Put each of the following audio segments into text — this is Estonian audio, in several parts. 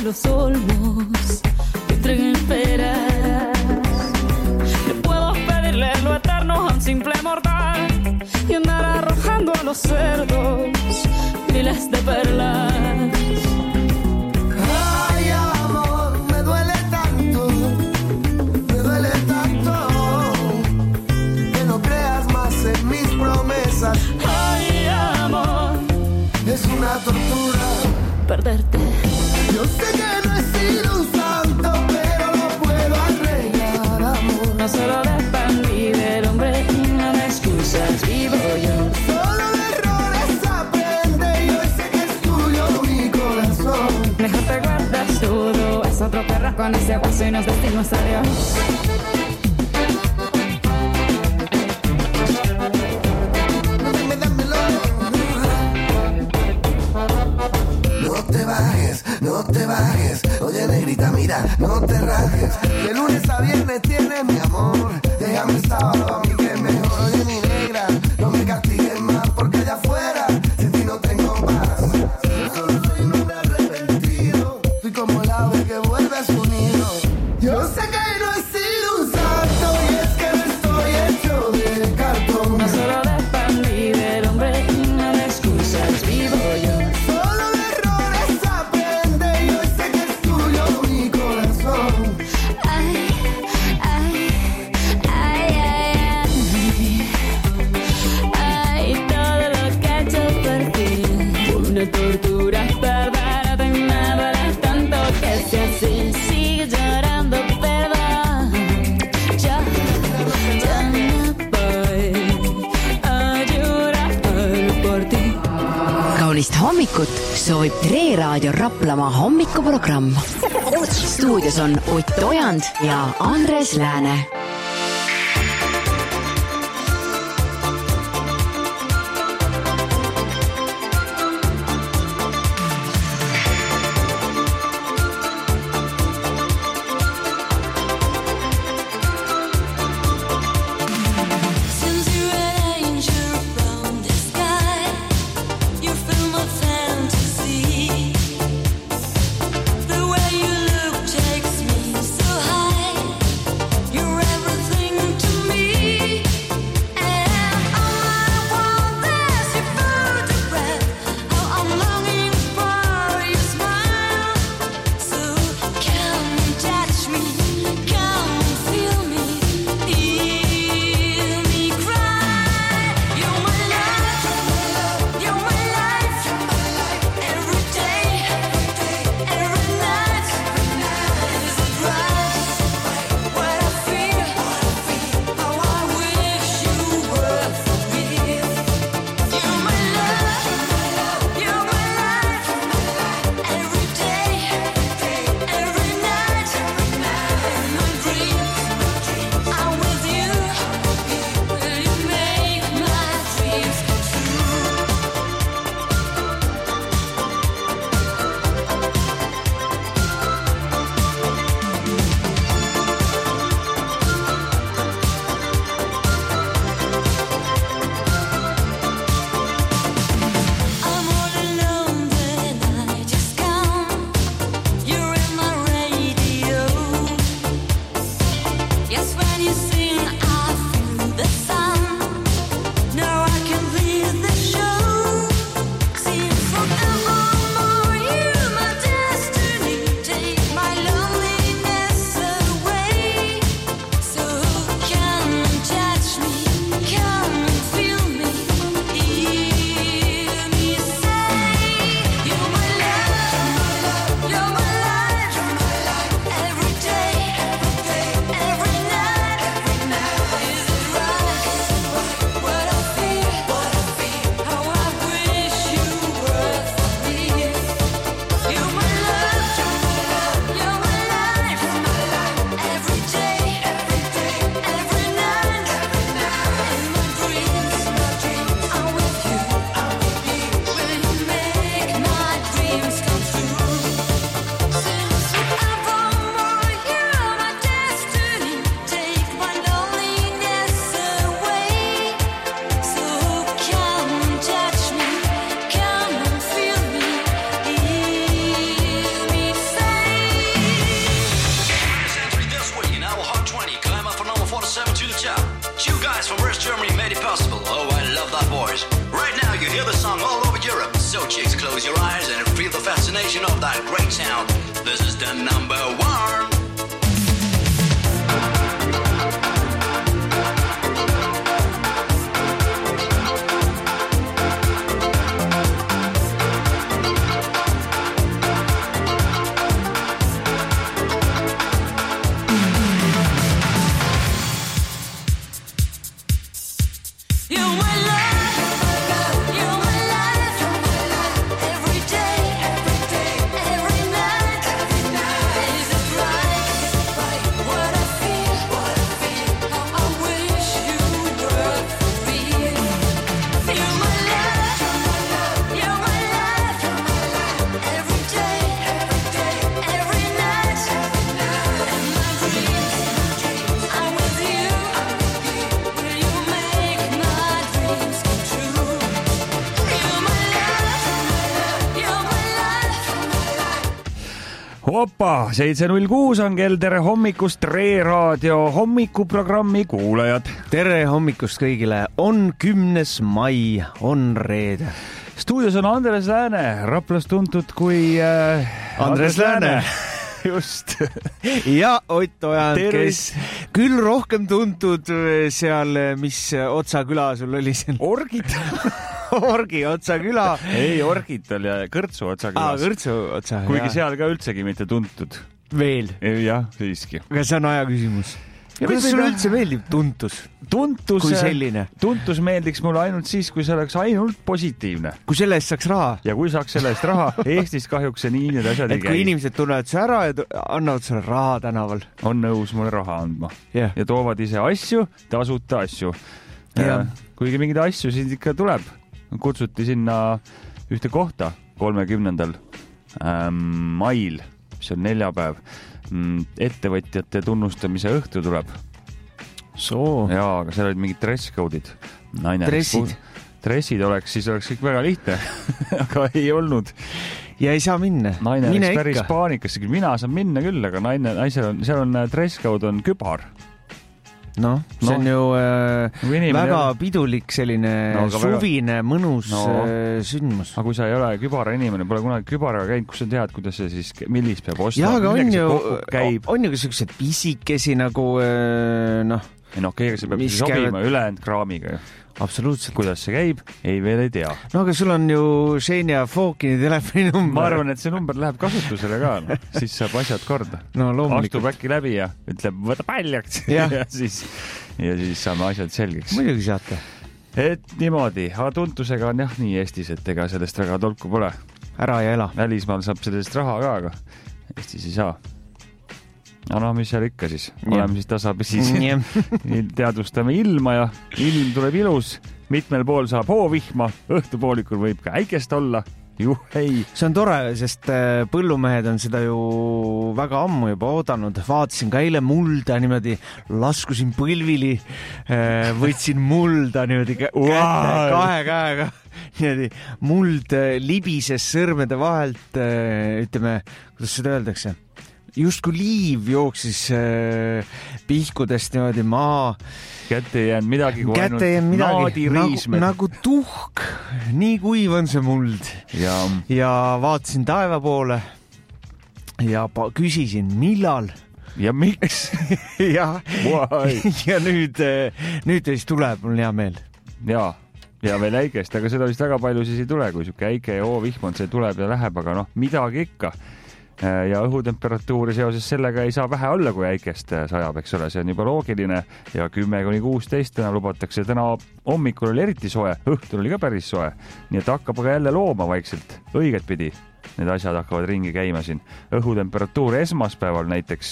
los olmos te entreguen esperas. No puedo pedirle lo eterno a un simple mortal y andar arrojando a los cerdos miles de perlas. Ay, amor, me duele tanto que no creas más en mis promesas. Ay, amor, es una tortura perderte. Yo sé que no he sido un santo, pero lo puedo arreglar, amor. No solo dependí del hombre, no me excusas, vivo yo. Solo de errores aprende y hoy sé que es tuyo mi corazón. Mejor te guardas todo, es otro perro con ese hueso y nos vestimos a Dios. No te bajes, oye negrita, mira, no te rajes. De lunes a viernes tienes mi amor. Déjame el sábado a mí que es mejor. Oye mi negra, no me castigues más porque allá afuera sin ti no tengo paz. Yo solo soy un hombre arrepentido. Soy como el ave que vuelve a su nido. Yo sé que no he sido un santo y es que no estoy hecho de cartón. No solo dependí del hombre, no me excusas, vivo yo. Tortura, perdónate, me duele tanto que si así sigues llorando, perdón. Ya me voy a llorar por ti. Kaunist hommikut soovib Tre Raadio Raplamaa hommikuprogramm. Stuudios on Ott Ojand ja Andres Lääne. The way you look takes me so high. You're like Greytown. This is the number one. Opa, 7.06 on kell, tere hommikust, Tre Raadio hommikuprogrammi kuulajad. Tere hommikust kõigile, on 10. mai, on reede. Stuudios on Andres Lääne, Raplas tuntud kui Andres Lääne. Just. Ja Ott Ojand, kes küll rohkem tuntud seal, mis Otsa küla sul oli seal? Orgid. Orgi Otsa küla. Ei, Orgid oli Kõrtsu Otsa külas. Kõrtsu Otsa. Kuigi seal ka üldsegi mitte tuntud. Veel? Jah, siiski. Aga see on aja küsimus. Kuidas sulle üldse meeldib tuntus? Kui selline? Tuntus meeldiks mulle ainult siis, kui see oleks ainult positiivne. Kui selle eest saaks raha? Ja kui saaks selle eest raha, Eestis kahjuks see nii need asjad ei käi. Kui inimesed tunnevad see ära ja annavad sulle raha tänaval. On nõus mulle raha andma. Yeah. Ja toovad ise asju, tasuta asju. Kuigi mingid asju siis ikka tuleb. Kutsuti sinna ühte kohta 30. mail, see on neljapäev. Ettevõtjate tunnustamise õhtu tuleb. Jaa, aga seal olid mingid dresscode'id. Dressid? Dressid siis oleks kõik väga lihtne, aga ei olnud. Ja ei saa minna. Naine oleks päris paanikasse. Mina saan minna küll, aga seal on dresscode on kübar. No, see on ju väga pidulik selline suvine, mõnus sündmus. Aga kui sa ei ole kübara inimene, pole kunagi kübaraga käinud, kus sa tead, kuidas see siis, millist peab ostma? Jaa, aga on ju sellised pisikesi nagu kõigega see peab sobima ülejäänud kraamiga ju. Absoluutselt. Kuidas see käib? Ei, veel ei tea. No aga sul on ju Xenia Fokini telefoninumber. Ma arvan, et see number läheb kasutusele ka. Siis saab asjad korda. No loomulikult. Astub äkki läbi ja ütleb, võta paljaks. Ja siis saame asjad selgeks. Muidugi saate. Et niimoodi. Aga tuntusega on jah nii Eestis, et ega sellest väga tolku pole. Ära ja ela. Välismaal saab sellest raha ka, aga Eestis ei saa. No, mis seal ikka siis? Oleme siis tasapisi teadvustame ilma ja ilm tuleb ilus. Mitmel pool saab hoovihma, õhtupoolikul võib ka äikest olla. Juhei. See on tore, sest põllumehed on seda ju väga ammu juba oodanud. Vaatasin ka eile mulda niimoodi, laskusin põlvili, võtsin mulda niimoodi kahe käega. Niimoodi muld libises sõrmede vahelt, ütleme, kuidas seda öeldakse? Justkui liiv jooksis pihkudest niimoodi maa. Kätte ei jäänud midagi kui ainult naadiriismed. Nagu tuhk, nii kuiv on see muld. Ja vaatasin taeva poole ja küsisin, millal? Ja miks? ja nüüd siis tuleb mul hea meel. Ja veel äikest, aga seda vist väga palju siis ei tule, kui siuke äike ja hoovihmond see tuleb ja läheb, aga midagi ikka. Ja õhutemperatuuri seoses sellega ei saa vähe olla, kui äikest sajab, eks ole, see on juba loogiline ja 10-16 täna lubatakse. Täna hommikul oli eriti soe, õhtul oli ka päris soe, nii et hakkab aga jälle looma vaikselt, õiget pidi. Need asjad hakkavad ringi käima siin. Õhutemperatuur esmaspäeval näiteks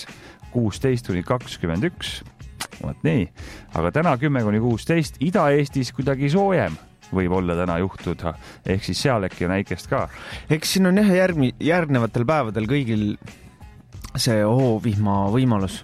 16-21, vaat nii, aga täna 10-16, Ida-Eestis kuidagi soojem. Võib olla täna juhtuda, ehk siis seal äkki on äikest ka. Eks siin on järgnevatel päevadel kõigil see hoovihma võimalus.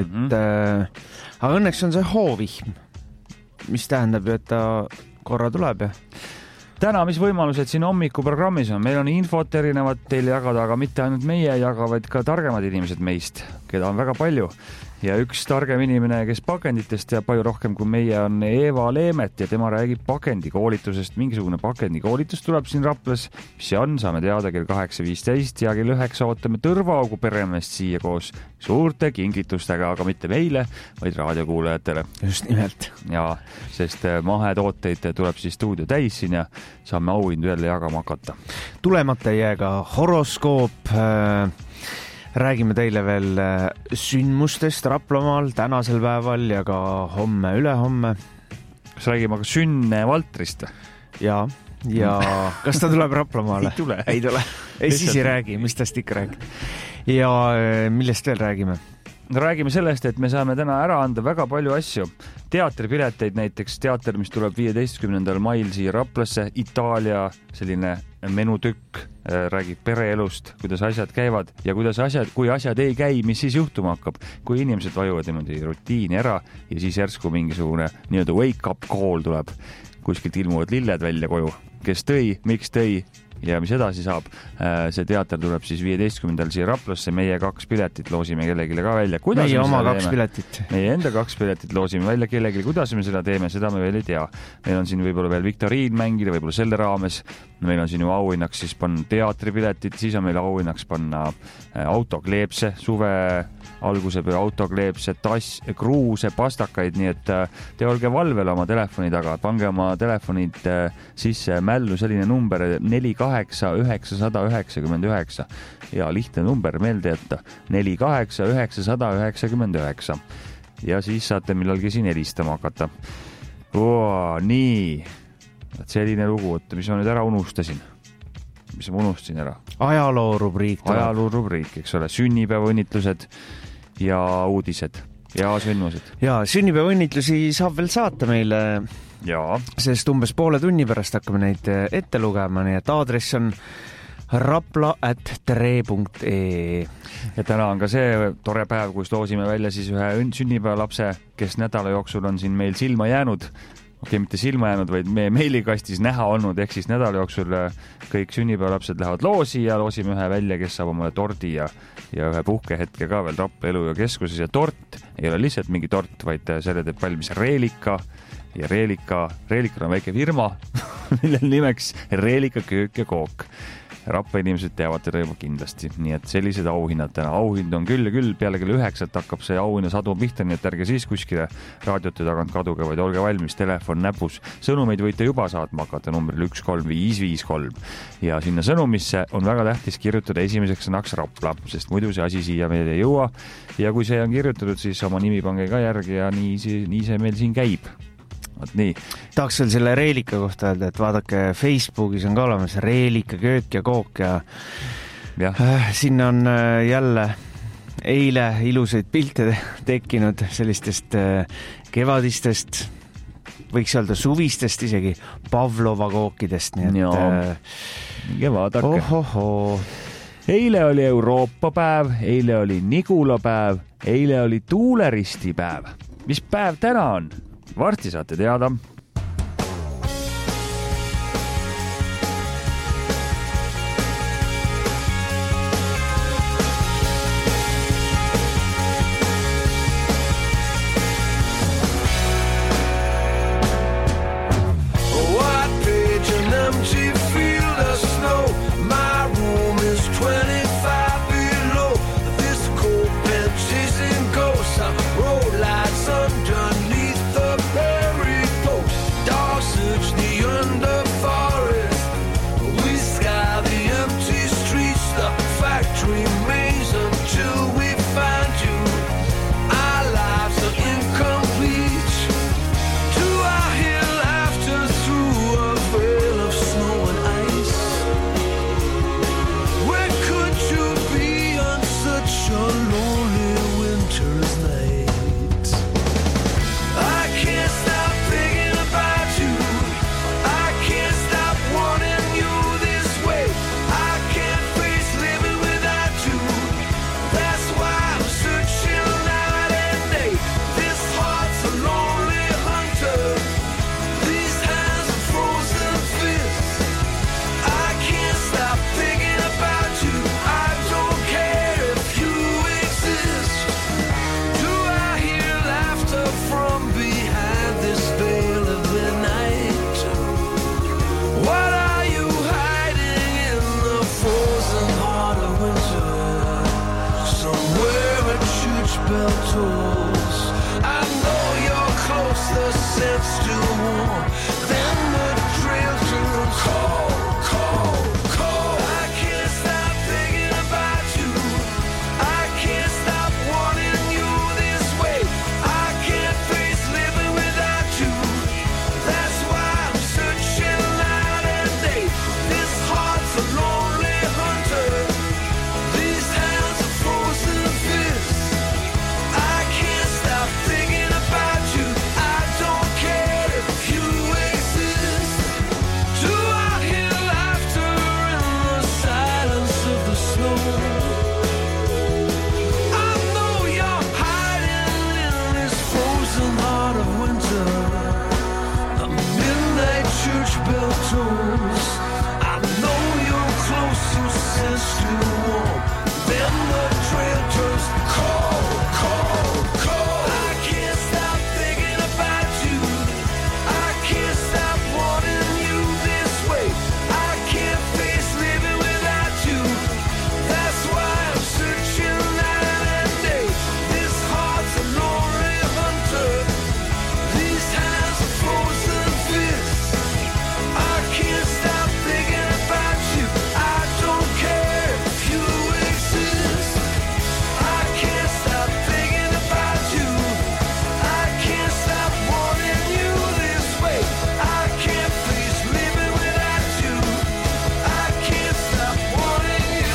Aga õnneks on see hoovihm, mis tähendab ju, et ta korra tuleb. Täna, mis võimalused siin hommikuprogrammis on? Meil on infot erinevad teile jagada, aga mitte ainult meie jagavad ka targemad inimesed meist, keda on väga palju. ja üks targem inimene, kes pakenditest teab palju rohkem kui meie, on Eva Leemet ja tema räägib pakendikoolitusest. Mingisugune pakendikoolitus tuleb siin Raplas, mis see on, saame teada kell 8.15 ja kell 9 ootame Tõrvaaugu peremeest siia koos suurte kingitustega, aga mitte meile, vaid raadiokuulajatele. Just nimelt. Ja, sest mahetooteid tuleb siis stuudio täis siin ja saame auhindu jälle jagama hakata. Tulemata ei jää ka horoskoop. Räägime teile veel sündmustest Raplamaal tänasel päeval ja ka homme, ülehomme. Kas räägime aga Sünne Valtrist? Ja kas ta tuleb Raplamaale? Ei tule. Siis ei räägi, mis tast ikka räägib. Ja millest veel räägime? Räägime sellest, et me saame täna ära anda väga palju asju. Teatripileteid näiteks, teater, mis tuleb 15. mail siia Raplasse, Itaalia selline menutükk, räägib pereelust, kuidas asjad käivad ja kui asjad ei käi, mis siis juhtuma hakkab, kui inimesed vajuvad niimoodi rutiini ära ja siis järsku mingisugune nii-öelda wake-up call tuleb, kuskilt ilmuvad lilled välja koju, kes tõi, miks tõi ja mis edasi saab. See teater tuleb siis 15. siia Raplasse, meie 2 piletit loosime kellelegi ka välja. Meie oma 2 piletit. Meie enda 2 piletit loosime välja kellelegi, kuidas me seda teeme, seda me veel ei tea. Meil on siin võib-olla veel viktoriin mängida, võib-olla selle raames. Meil on siin ju auhinnaks siis panna teatripiletit, siis on meil auhinnaks panna autokleepse, suve alguse peale autokleepse, kruuse, pastakaid, nii et te olge valvel oma telefoni taga, pange oma telefonid sisse mällu selline number 48999 ja lihtne number meelde jätta 48999 ja siis saate millalgi siin helistama hakata. Nii, selline lugu, mis ma nüüd ära unustasin. Mis ma unustasin ära? Ajaloorubriik, eks ole, sünnipäevaõnnitlused ja uudised ja sündmused. Ja sünnipäevaõnnitlusi saab veel saata meile, sest umbes poole tunni pärast hakkame neid ette lugema, nii et aadress on rapla@tre.ee. Ja täna on ka see tore päev, kus loosime välja siis ühe sünnipäevalapse, kes nädala jooksul on siin meil silma jäänud. Okei, mitte silma jäänud, vaid meie meilikastis näha olnud, ehk siis nädala jooksul kõik sünnipäevalapsed lähevad loosi ja loosime ühe välja, kes saab omale tordi ja ühe puhkehetke ka veel Rapla elu ja keskuses. Ja tort ei ole lihtsalt mingi tort, vaid selle teeb valmis Reelika ja Reelika on väike firma, millel nimeks Reelika köök ja kook. Rapla inimesed teavad teda juba kindlasti, nii et sellised auhinnad täna. Auhind on küll ja küll, peale kell 9 hakkab see auhinna sadu pihta, nii et ärge siis kuskile raadiote tagant kaduge, vaid olge valmis, telefon näpus. Sõnumeid võite juba saatma hakata numbril 13553 ja sinna sõnumisse on väga tähtis kirjutada esimeseks sõnaks Rapla, sest muidu see asi siia meil ei jõua ja kui see on kirjutatud, siis oma nimi pange ka järgi ja nii see meil siin käib. Nii. Tahaks veel selle Reelika kohta öelda, et vaadake, Facebookis on ka olemas Reelika köök ja kook ja sinna on jälle eile ilusaid pilte tekkinud sellistest kevadistest, võiks öelda suvistest isegi, Pavlova kookidest, nii et vaadake. Eile oli Euroopa päev, eile oli Nigula päev, eile oli tuuleristi päev. Mis päev täna on? Varsti saate teada. belt tools. I know you're close, the scent's still warm. Then the trail turns cold, cold, cold. I can't stop thinking about you. I can't stop wanting you this way. I can't face living without you. That's why I'm searching night and day. This heart's a lonely hunter. These hands are frozen fists. I can't stop thinking about you. I don't care if you exist. Do I hear laughter in the silence of the snow? I know you're hiding in this frozen heart of winter. The midnight church bell tolls. I know you're close, your sense still warm. Then the trail turns cold, cold, cold. I can't stop thinking about you. I can't stop wanting you this way. I can't face living without you. That's why I'm searching night and day. This heart's a lonely hunter. These hands are frozen fists. I can't stop thinking about you. I don't care if you exist. I can't stop thinking about you. I can't stop wanting you this way. I can't face living without you. I can't stop wanting you.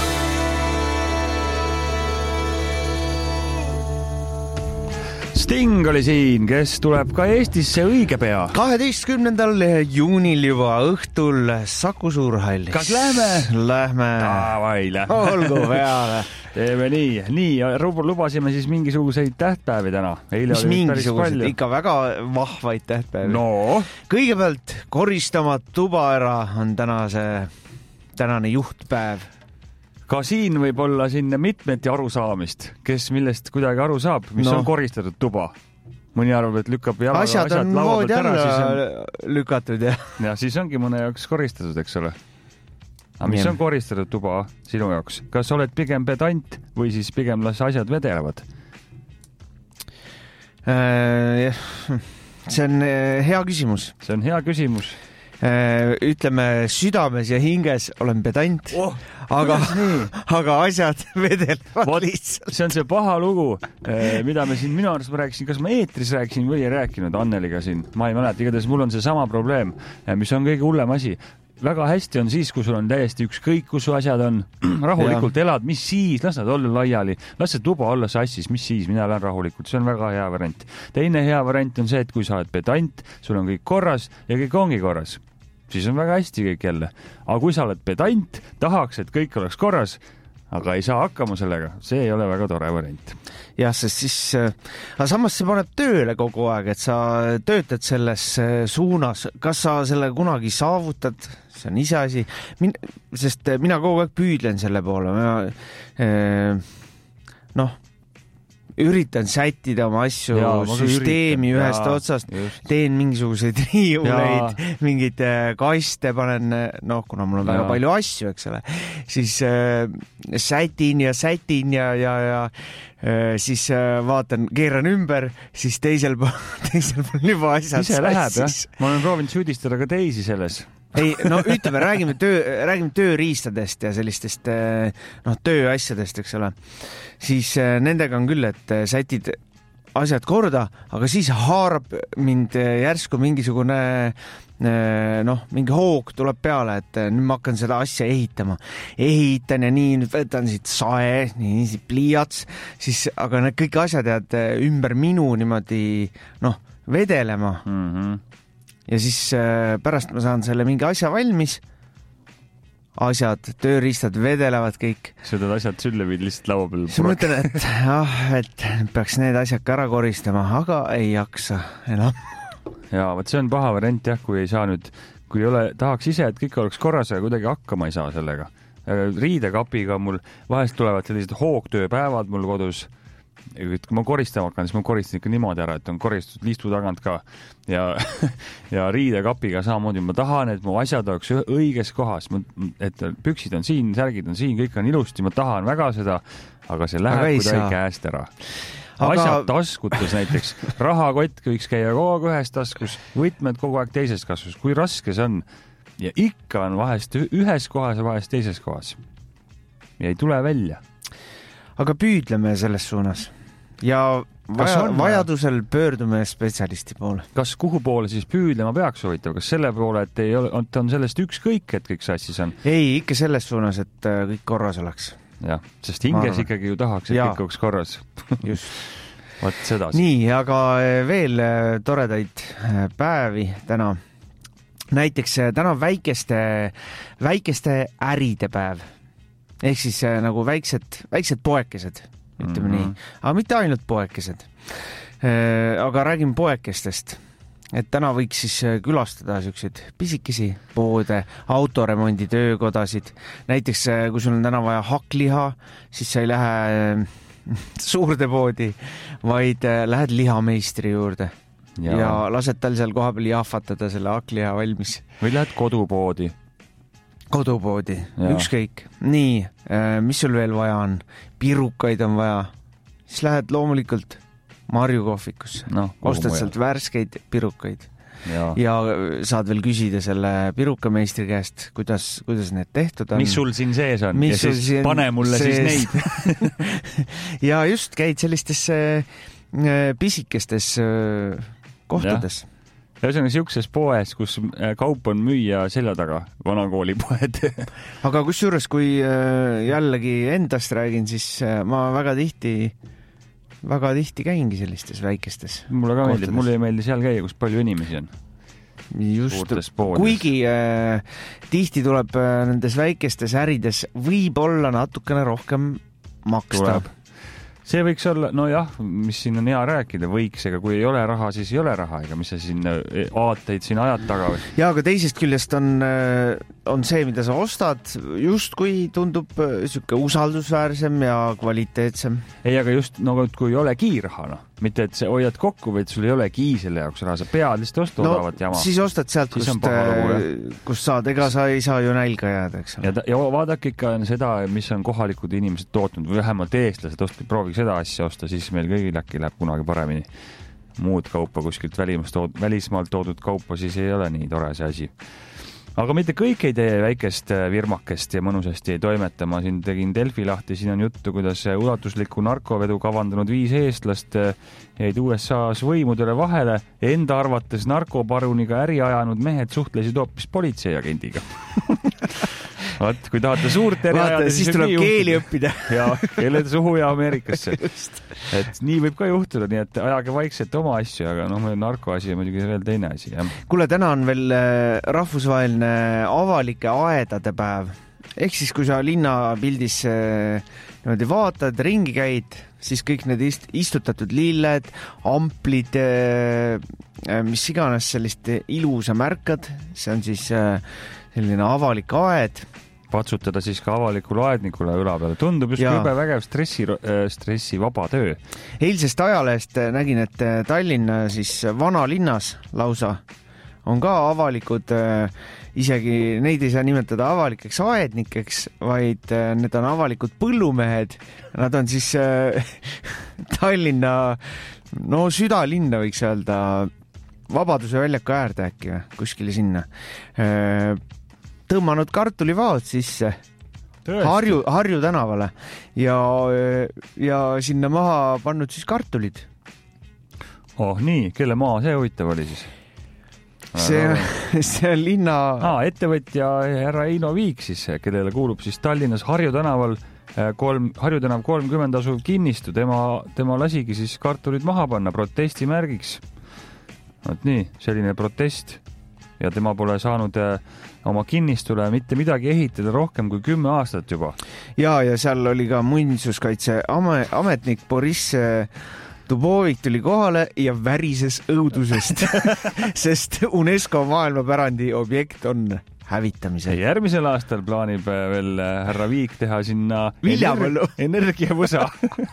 Sting oli siin, kes tuleb ka Eestisse õige pea. 12. juunil juba õhtul Saku Suurhallis. Kas lähme? Lähme. Davai, lähme. Olgu peale. Teeme nii, lubasime siis mingisuguseid tähtpäevi täna. Eile Mis oli päris mingisugused, palju. ikka väga vahvaid tähtpäevi. No, Kõigepealt koristama tuba ära on tänane juhtpäev. ka siin võib olla sinna mitmeti arusaamist, kes millest kuidagi aru saab, mis No. on koristatud tuba. Mõni arvab, et lükkab jalaga Asjad on laua voodi pealt ära, siis alla lükatud ja ja siis ongi mõne jaoks koristatud, eks ole. Aga mis Nii. on koristatud tuba sinu jaoks? Kas oled pigem pedant või siis pigem las asjad vedelevad? see on hea küsimus. See on hea küsimus. Ütleme südames ja hinges olen pedant, aga asjad vedelevad lihtsalt. See on see paha lugu, mida me siin, minu arust ma rääkisin, kas ma eetris rääkisin või ei rääkinud Anneliga siin, ma ei mäleta, igatahes mul on see sama probleem, mis on kõige hullem asi. Väga hästi on siis, kui sul on täiesti ükskõik, kus su asjad on, rahulikult elad, mis siis, las nad olla laiali, las see tuba olla sassis, mis siis, mina elan rahulikult, see on väga hea variant. Teine hea variant on see, et kui sa oled pedant, sul on kõik korras ja kõik ongi korras, siis on väga hästi kõik jälle. Aga kui sa oled pedant, tahaks, et kõik oleks korras, aga ei saa hakkama sellega, see ei ole väga tore variant. Jah, sest siis, aga samas see paneb tööle kogu aeg, et sa töötad selles suunas, kas sa selle kunagi saavutad, see on iseasi, sest mina kogu aeg püüdlen selle poole, üritan sättida oma asju süsteemi ühest otsast, teen mingisuguseid riiuleid, mingeid kaste panen, kuna mul on väga palju asju, eks ole, siis sätin ja siis vaatan, keeran ümber, siis teisel pool juba asjad ise läheb, jah. Ma olen proovinud süüdistada ka teisi selles. Ei, ütleme, räägime tööriistadest ja sellistest tööasjadest, eks ole. Siis nendega on küll, et sätid asjad korda, aga siis haarab mind järsku mingisugune mingi hoog tuleb peale, et nüüd ma hakkan seda asja ehitan ja nii, nüüd võtan siit sae, nii pliiats, siis, aga need kõik asjad jäävad ümber minu niimoodi, vedelema. Ja siis pärast ma saan selle mingi asja valmis, tööriistad vedelevad kõik. Seda asjad sülle viid lihtsalt laua peal. Siis mõtlen, et peaks need asjad ka ära koristama, aga ei jaksa enam. Jaa, võt see on paha variant jah, kui ei saa nüüd, kui tahaks ise, et kõik oleks korras ja kuidagi hakkama ei saa sellega. Riidekapiga mul vahest tulevad sellised hoogtööpäevad mul kodus. Kui ma koristama hakkan, siis ma koristan ikka niimoodi ära, et on koristatud liistu tagant ka ja riidekapiga samamoodi ma tahan, et mu asjad oleks õiges kohas, et püksid on siin, särgid on siin, kõik on ilusti, ma tahan väga seda, aga see läheb kuidagi käest ära. asjad taskutes näiteks, rahakott võiks käia kogu aeg ühes taskus, võtmed kogu aeg teises kasvus, kui raske see on. Ja ikka on vahest ühes kohas ja vahest teises kohas. Ja ei tule välja. Aga püüdleme selles suunas ja vajadusel pöördume spetsialisti poole. Kas kuhu poole siis püüdlema peaks huvitav? Kas selle poole, et ei ole, on sellest ükskõik, et kõik sassis on? Ei, ikka selles suunas, et kõik korras oleks. Jah, sest hinges ikkagi ju tahaks, et kõik oleks korras. Just. Vaat seda. Nii, aga veel toredaid päevi täna. Näiteks täna väikeste äride päev. Ehk siis nagu väiksed poekesed, ütleme nii. Aga mitte ainult poekesed. Aga räägime poekestest. Et täna võiks siis külastada selliseid pisikesi poode, autoremondi töökodasid. Näiteks, kui sul on täna vaja hakkliha, siis sa ei lähe suurde poodi, vaid lähed lihameistri juurde ja lased tal seal koha peal jahvatada selle hakkliha valmis. Või lähed kodupoodi, ükskõik. Nii, mis sul veel vaja on? Pirukaid on vaja. Siis lähed loomulikult Marju kohvikusse. Ostad sealt värskeid pirukaid. Ja saad veel küsida selle pirukameistri käest, kuidas need tehtud on. Mis sul siin sees on? Ja siis pane mulle siis neid. Ja just käid sellistes pisikestes kohtades. Ja see on siukses poes, kus kaup on müüa selja taga, vanakoolipoed. Aga kusjuures, kui jällegi endast räägin, siis ma väga tihti käingi sellistes väikestes. Mulle ka meeldib, mulle ei meeldi seal käia, kus palju inimesi on. Just, kuigi tihti tuleb nendes väikestes ärides võib-olla natukene rohkem maksta. See võiks olla, no jah, mis siin on hea rääkida, võiks, ega kui ei ole raha, siis ei ole raha, ega mis sa siin aateid siin ajad taga või? Ja, aga teisest küljest on see, mida sa ostad, just kui tundub siuke usaldusväärsem ja kvaliteetsem. Ei, aga just, no kui ei olegi raha, no. Mitte, et sa hoiad kokku, vaid sul ei olegi selle jaoks raha, sa pead lihtsalt osta odavat jama. Siis ostad sealt, kus saad, ega sa ei saa ju nälga jääda, eks ole. Ja vaadake ikka seda, mis on kohalikud inimesed tootnud või vähemalt eestlased, proovige seda asja osta, siis meil kõigil äkki läheb kunagi paremini. Muud kaupa kuskilt välismaalt toodud kaupa, siis ei ole nii tore see asi. Aga mitte kõik ei tee väikest virmakest ja mõnusasti ei toimeta. Ma siin tegin Delfi lahti, siin on juttu, kuidas ulatusliku narkovedu kavandanud 5 eestlast jäid USA-s võimudele vahele. Enda arvates narkoparuniga äri ajanud mehed suhtlesid hoopis politseiagendiga. Vaat, kui tahate suurt äri ajada, siis tuleb keeli õppida. Ja keeled suhu ja Ameerikasse. Et nii võib ka juhtuda, nii et ajage vaikselt oma asju, aga narkoasi on muidugi veel teine asi. Jah. Kuule, täna on veel rahvusvaheline avalike aedade päev. Ehk siis, kui sa linnapildis niimoodi vaatad, ringi käid, siis kõik need istutatud lilled, amplid, mis iganes sellist ilusa märkad, see on siis selline avalik aed. Patsutada siis ka avalikule aednikule üla peale. Tundub just jube vägev stressi vaba töö. Eilsest ajalehest nägin, et Tallinna siis vanalinnas lausa on ka avalikud, isegi neid ei saa nimetada avalikeks aednikeks, vaid need on avalikud põllumehed. Nad on siis Tallinna, südalinna võiks öelda, Vabaduse väljaku äärde äkki või, kuskile sinna. Tõmmanud kartulivaod sisse Harju tänavale ja sinna maha pannud siis kartulid. Oh nii, kelle maa see huvitav oli siis? See on linna... ettevõtja härra Eino Viik siis, kellele kuulub siis Tallinnas Harju tänav 30 asuv kinnistu. Tema lasigi siis kartulid maha panna protestimärgiks. Võt nii, selline protest. Ja tema pole saanud oma kinnistule mitte midagi ehitada rohkem kui 10 aastat juba. Ja seal oli ka muinsuskaitse ametnik Boris Dubovik tuli kohale ja värises õudusest, sest UNESCO maailmapärandi objekt on hävitamisel. Järgmisel aastal plaanib veel härra Viik teha sinna energiavõsa.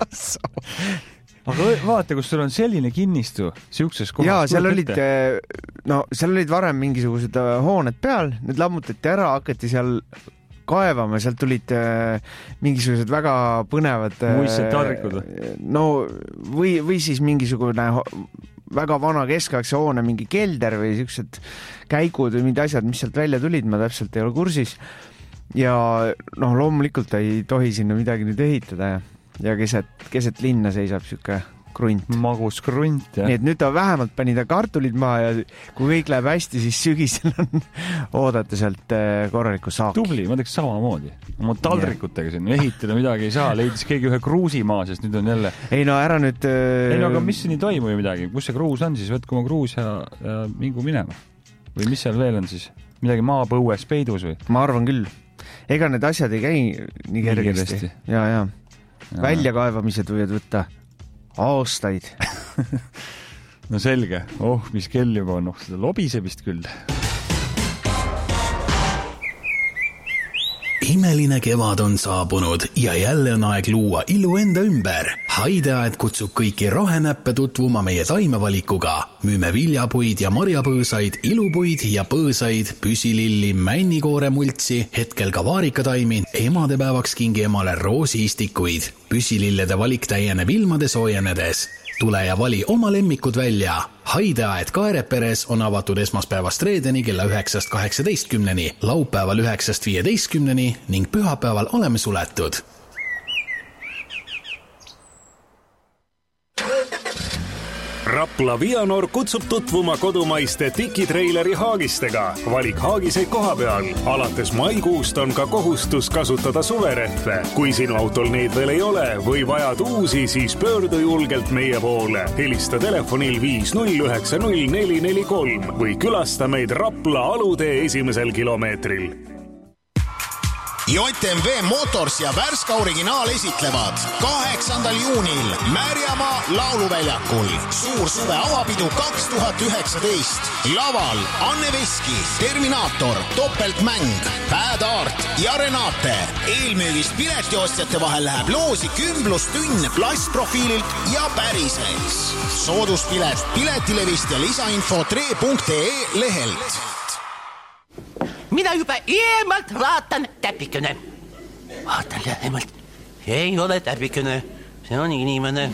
Aga vaata, kus sul on selline kinnistu siukses kohas. Jaa, seal olid varem mingisugused hooned peal, need lammutati ära, hakati seal kaevama, sealt tulid mingisugused väga põnevad muistsed taldrikud no või siis mingisugune väga vana keskaegse hoone mingi kelder või siuksed käigud või mingid asjad, mis sealt välja tulid, ma täpselt ei ole kursis. Ja noh, loomulikult ei tohi sinna midagi nüüd ehitada ja keset linna seisab siuke krunt. Magus krunt, jah. Nii et nüüd ta vähemalt pani ta kartulid maha ja kui kõik läheb hästi, siis sügisel on oodata sealt korralikku saaki. Tubli, ma teeks samamoodi. Oma taldrikutega siin ehitada midagi ei saa, leidis keegi ühe kruusi maa, sest nüüd on jälle... Ei no ära nüüd... Ei no aga mis siin ei toimu ju midagi? Kus see kruus on siis? Võtku oma kruus ja mingu minema. Või mis seal veel on siis? Midagi maapõues peidus või? Ma arvan küll. Ega need asjad ei käi nii kergesti. Ja. Väljakaevamised võivad võtta aastaid. No selge. Mis kell juba on. Seda lobisebist küll. Imeline kevad on saabunud ja jälle on aeg luua ilu enda ümber. Haideaed kutsub kõiki rohenäppe tutvuma meie taimevalikuga. Müüme viljapuid ja marjapõõsaid, ilupuid ja põõsaid, püsililli, männikoore multsi, hetkel ka vaarikataimi, emadepäevaks kingi emale roosiistikuid. Püsilillede valik täieneb ilmade soojenedes. Tule ja vali oma lemmikud välja. Haideaed Kaereperes on avatud esmaspäevast reedeni kella 9-18, laupäeval 9-15 ning pühapäeval oleme suletud. Rapla Vianor kutsub tutvuma kodumaiste tikitreileri haagistega. Valik haagiseid koha peal. Alates maikuust on ka kohustus kasutada suverehve. Kui sinu autol neid veel ei ole või vajad uusi, siis pöördu julgelt meie poole. Helista telefonil 5090443 või külasta meid Rapla alutee 1. kilomeetril. JMV Motors ja Värska Originaal esitlevad 8. juunil Märjamaa lauluväljakul suur suve avapidu 2019. Laval Anne Veski, Terminaator, Topeltmäng, Bad Art ja Renate. Eelmüügist piletiostjate vahel läheb loosi kümblustünn plastprofiililt ja päriseks. Sooduspilet Piletilevist ja lisainfo tre.ee lehelt. Mina juba eemalt vaatan täpikene. Vaatan lähemalt. Ei ole täpikene. See on inimene.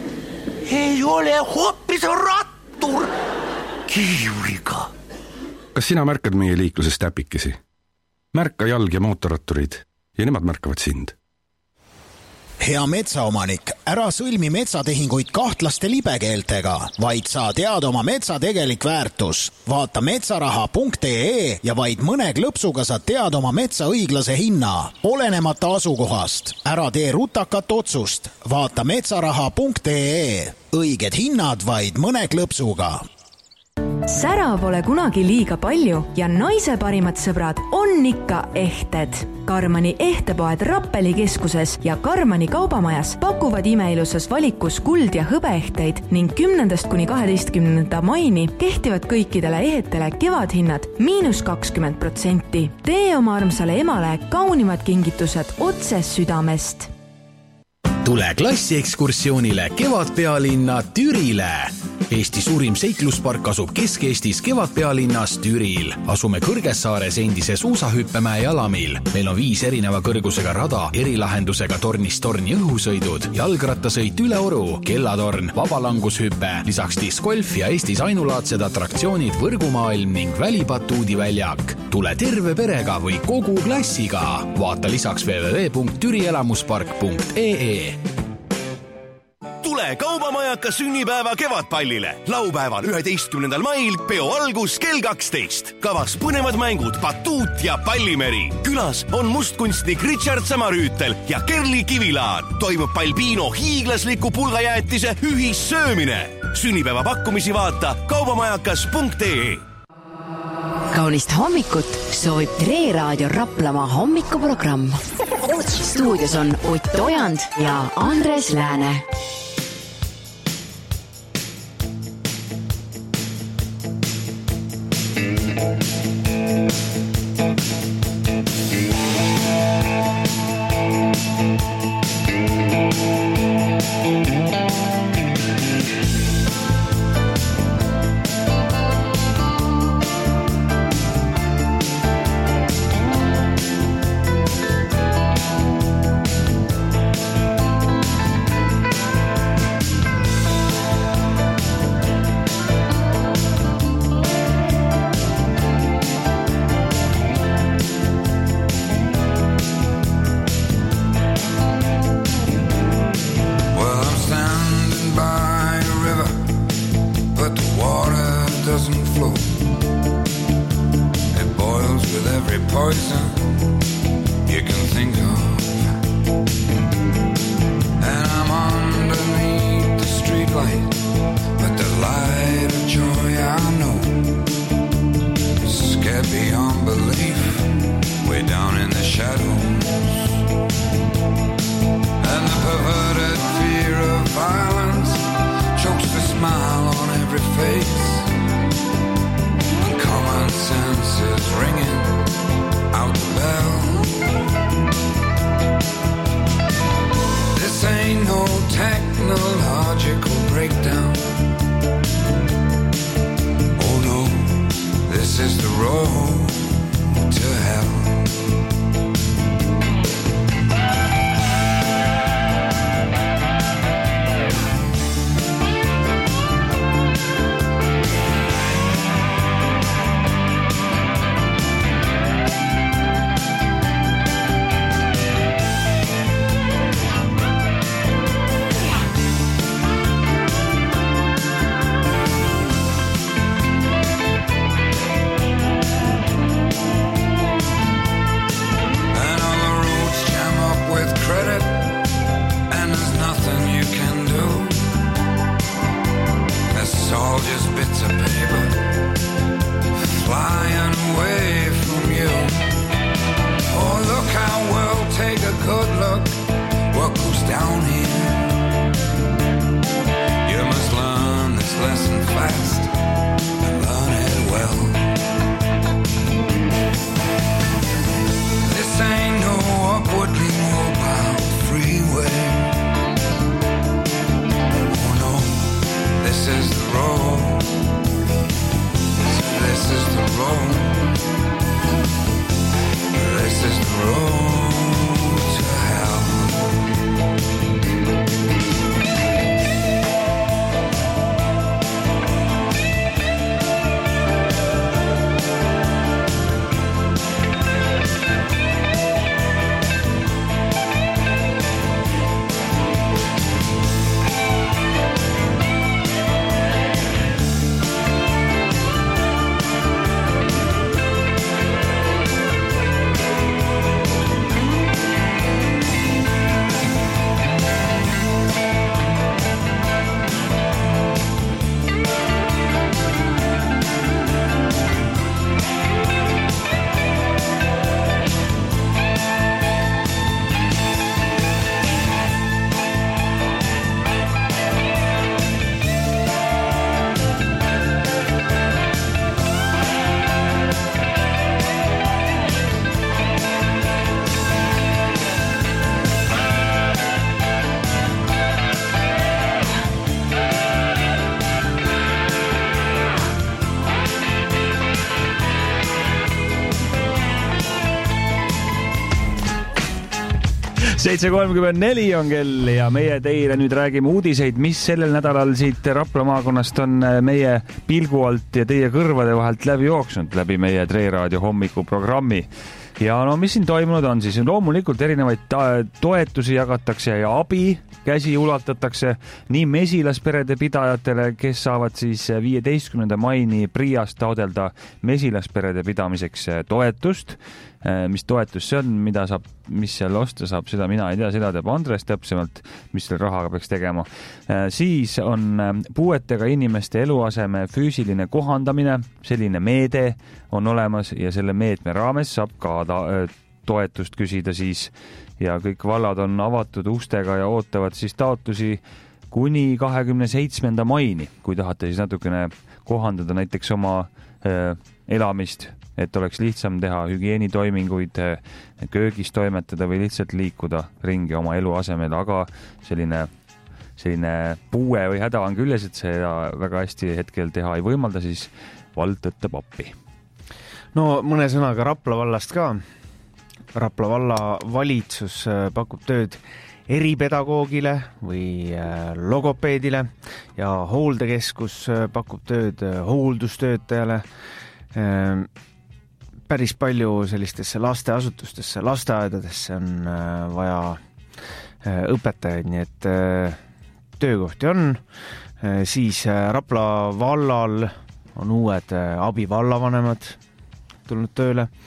Ei ole hoopis rattur kiivriga. Kas sina märkad meie liikluses täpikesi? Märka jalg- ja mootorratturid ja nemad märkavad sind. Hea metsaomanik, ära sõlmi metsatehinguid kahtlaste libekeeltega, vaid saa teada oma metsa tegelik väärtus. Vaata metsaraha.ee ja vaid mõne klõpsuga saad teada oma metsa õiglase hinna. Olenemata asukohast, ära tee rutakat otsust. Vaata metsaraha.ee. Õiged hinnad vaid mõne klõpsuga. Sära pole kunagi liiga palju ja naise parimad sõbrad on ikka ehted. Karmani ehtepoed Rappeli keskuses ja Karmani kaubamajas pakuvad imeilusas valikus kuld- ja hõbeehteid ning 10. kuni 12. maini kehtivad kõikidele ehetele kevadhinnad -20%. Tee oma armsale emale kaunimad kingitused otse südamest. Tule klassiekskursioonile Kevadpealinna Türile. Eesti suurim seikluspark asub Kesk-Eestis Kevadpealinnas Türil. Asume Kõrgessaares endise suusahüppemäe jalamil. Meil on 5 erineva kõrgusega rada, erilahendusega tornist torni õhusõidud, jalgrattasõit üle oru, kellatorn, vabalangushüpe, lisaks discgolf ja Eestis ainulaadsed atraktsioonid Võrgumaailm ning Välibatuudiväljak. Tule terve perega või kogu klassiga. Vaata lisaks www.türielamuspark.ee. Tule Kaubamajaka sünnipäeva kevadpallile. Laupäeval 11. mail peo algus kell 12. Kavas põnevad mängud Batuut ja Pallimeri. Külas on mustkunstnik Richard Samarüütel ja Kerli Kivilaan. Toimub Palbino hiiglasliku pulgajäätise ühissöömine. Sünnipäeva pakkumisi vaata kaubamajakas.ee. Kaunist hommikut soovib Tre Raadio Raplamaa hommikuprogramm. Stuudios on Ott Ojand ja Andres Lääne. every poison you can think of. And I'm underneath the streetlight, but the light of joy I know is scared beyond belief, way down in the shadows. And the perverted fear of violence chokes the smile on every face, and common sense is ringing out the bell. This ain't no technological breakdown. Oh no, this is the road to hell. Seitse 34 on kell ja meie teile nüüd räägime uudiseid, mis sellel nädalal siit Rapla maakonnast on meie pilgu alt ja teie kõrvade vahelt läbi jooksnud läbi meie Tre Raadio hommikuprogrammi. Ja no mis siin toimunud on siis? Loomulikult erinevaid toetusi jagatakse ja abi käsi ulatatakse nii mesilasperede pidajatele, kes saavad siis 15. maini Priast taodelda mesilasperede pidamiseks toetust. Mis toetus see on, mis seal osta saab, seda mina ei tea, seda teab Andres täpsemalt, mis selle rahaga peaks tegema. Siis on puuetega inimeste eluaseme füüsiline kohandamine, selline meede on olemas ja selle meetme raames saab ka toetust küsida siis ja kõik vallad on avatud ustega ja ootavad siis taotlusi kuni 27. maini, kui tahate siis natukene kohandada näiteks oma elamist, et oleks lihtsam teha hügieenitoiminguid, köögis toimetada või lihtsalt liikuda ringi oma eluasemel, aga selline puue või häda on küljes, et seda väga hästi hetkel teha ei võimalda, siis vald tõttab appi. No mõne sõnaga Rapla vallast ka. Rapla valla valitsus pakub tööd eripedagoogile või logopeedile ja hooldekeskus pakub tööd hooldustöötajale. Päris palju sellistesse lasteasutustesse, lasteaedadesse on vaja õpetajaid, nii et töökohti on. Siis Rapla vallal on uued abivallavanemad tulnud tööle.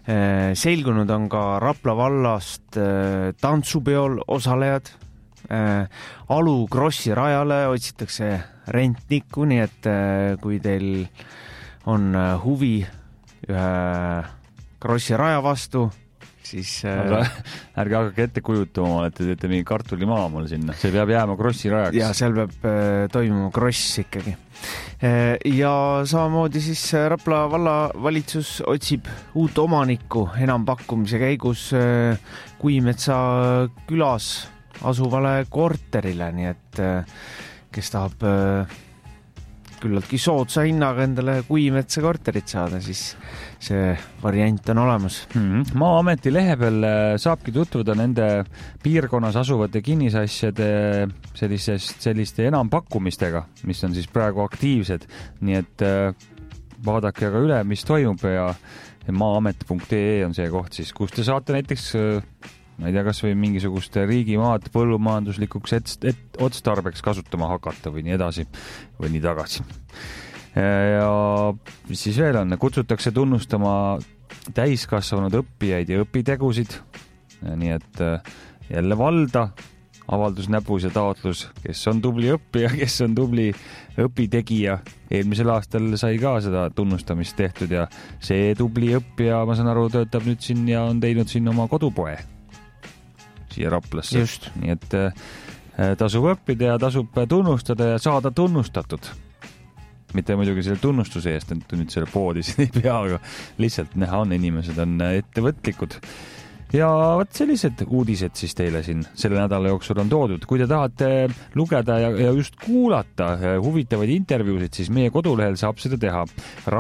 Selgunud on ka Rapla vallast tantsupeol osalejad. Alu Krossi rajale otsitakse rentnikku, nii et kui teil on huvi ühe Krossi raja vastu, siis ärge hakake ette kujutama, et te teete mingi kartulimaa mul sinna. See peab jääma Krossi rajaks. Ja seal peab toimuma Kross ikkagi. Ja samamoodi siis Rapla vallavalitsus otsib uut omanikku enampakkumise käigus Kuimetsa külas asuvale korterile, nii et kes tahab küllaltki soodsa hinnaga endale Kuimetsa korterit saada, siis see variant on olemas. Maa-ameti lehe peal saabki tutvuda nende piirkonnas asuvate kinnisasjade selliste enampakkumistega, mis on siis praegu aktiivsed. Nii et vaadake aga üle, mis toimub ja maamet.ee on see koht siis, kus te saate näiteks ma ei tea, kas või mingisugust riigimaad põllumajanduslikuks otstarbeks kasutama hakata või nii edasi või nii tagasi. Ja mis siis veel on? Kutsutakse tunnustama täiskasvanud õppijaid ja õpitegusid. Nii et jälle valda, avaldus näpus ja taotlus, kes on tubli õppija, kes on tubli õpitegija. Eelmisel aastal sai ka seda tunnustamist tehtud ja see tubli õppija, ma saan aru, töötab nüüd siin ja on teinud siin oma kodupoe siia Raplasse. Just. Nii et tasub õppida ja tasub tunnustada ja saada tunnustatud. Mitte muidugi selle tunnustuse eest, et nüüd selle poodi siin ei pea, aga lihtsalt näha on, inimesed on ettevõtlikud. Ja võt sellised uudised siis teile siin selle nädala jooksul on toodud. Kui te tahate lugeda ja just kuulata huvitavaid intervjuusid, siis meie kodulehel saab seda teha.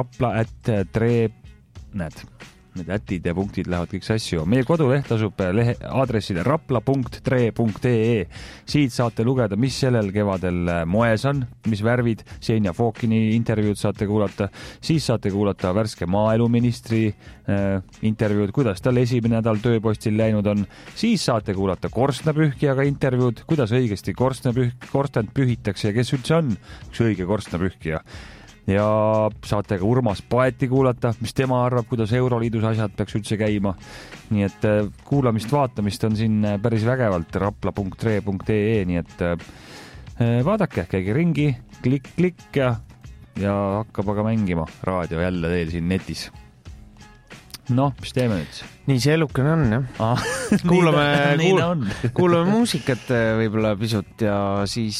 Need ätid ja punktid lähevad kõik sasju. Meie koduleht asub aadressile rapla.tre.ee. Siit saate lugeda, mis sellel kevadel moes on, mis värvid, Senja Fookini intervjuud saate kuulata. Siis saate kuulata värske maaeluministri intervjuud, kuidas tal esimene nädal tööpostil läinud on. Siis saate kuulata korstnapühkijaga intervjuud, kuidas õigesti korstent pühitakse ja kes üldse on üks õige korstnapühkija. Ja saate ka Urmas Paeti kuulata, mis tema arvab, kuidas Euroliidus asjad peaks üldse käima. Nii et kuulamist, vaatamist on siin päris vägevalt rapla.tre.ee, nii et vaadake, käige ringi, klikk ja hakkab aga mängima raadio jälle teil siin netis. Noh, mis teeme nüüd? Nii see elukene on, jah. Kuulame muusikat võib-olla pisut ja siis...